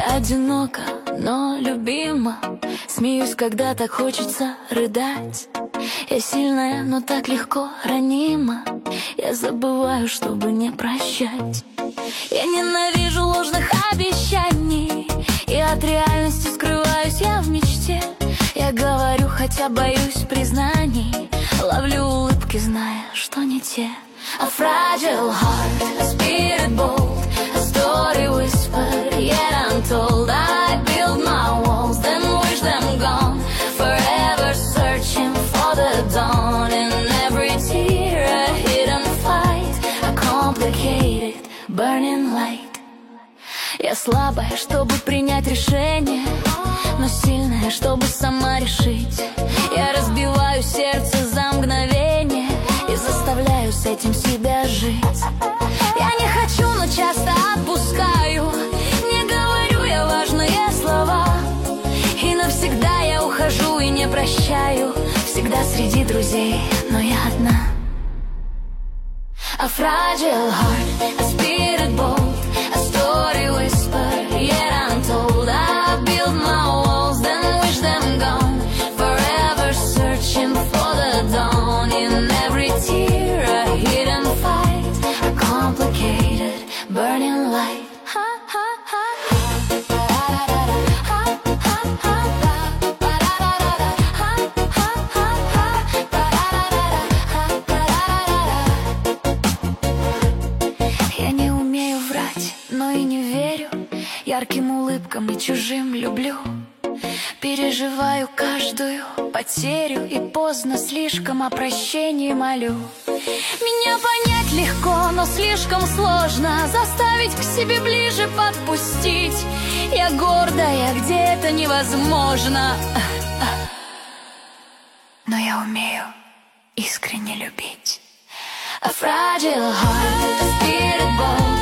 Я одинока, но любима. Смеюсь, когда так хочется рыдать. Я сильная, но так легко ранима. Я забываю, чтобы не прощать. Я ненавижу ложных обещаний, и от реальности скрываюсь я в мечте. Я говорю, хотя боюсь признаний. Ловлю улыбки, зная, что не те. A fragile heart, a spirit bold, a story whispered, yet untold. I build my walls, then wish them gone, forever searching for the dawn. In every tear a hidden fight, a complicated burning light. Я слабая, чтобы принять решение, но сильная, чтобы сама решить. Я разбиваю сердце за мгновение и заставляю с этим себя жить. Я не хочу, но часто отпускаю. Не говорю я важные слова, и навсегда я ухожу и не прощаю. Всегда среди друзей, но я одна. A fragile heart, a spirit bold, a story whispered, yet untold. I build my walls, then wish them gone, forever searching for the dawn. In every tear a hidden fight, a complicated burning light. Я не умею врать, но и не верю ярким улыбкам и чужим люблю. Переживаю каждую потерю и поздно слишком о прощении молю. Меня понять легко, но слишком сложно заставить к себе ближе подпустить. Я гордая, где это невозможно, но я умею искренне любить. A fragile heart, a spirit bold,